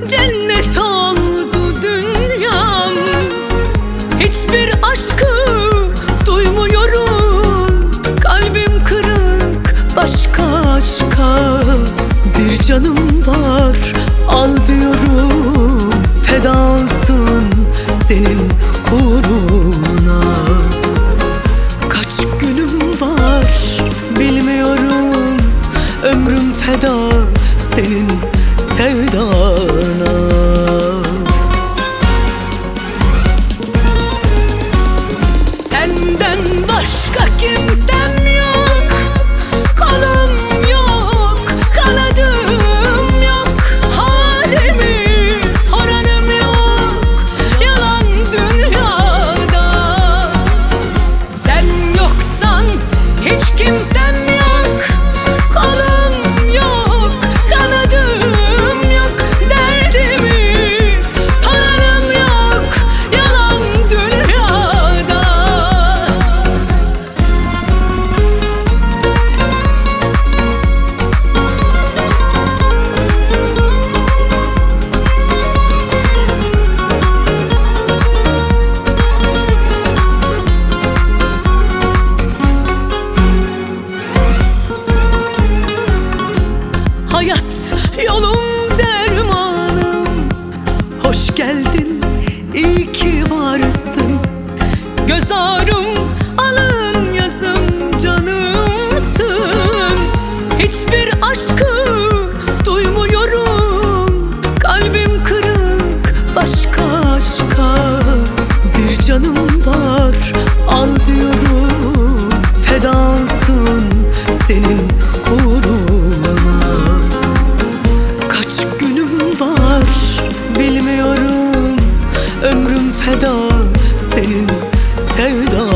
cennet oldu dünyam. Hiçbir aşkı duymuyorum, kalbim kırık başka aşka. Bir canım var, al diyorum, feda olsun senin uğruna. Kaç günüm var bilmiyorum, ömrüm feda senin sevdana. Senden başka kimsem yok, kolum yok, kanadım yok, halimi soranım yok yalan dünyada. Sen yoksan hiç kimsem yok, kolum yok, kanadım yok, derdimi soranım yok yalan dünyada. Hayat yolum dermanım, hoş geldin, iyi ki varsın. Göz ağrım, alın yazım, canımsın. Hiçbir aşkı duymuyorum, kalbim kırık başka aşka. Bir canım var, al diyorum, feda olsun senin uğruna. Kaç günüm var bilmiyorum, ömrüm feda senin sevdana.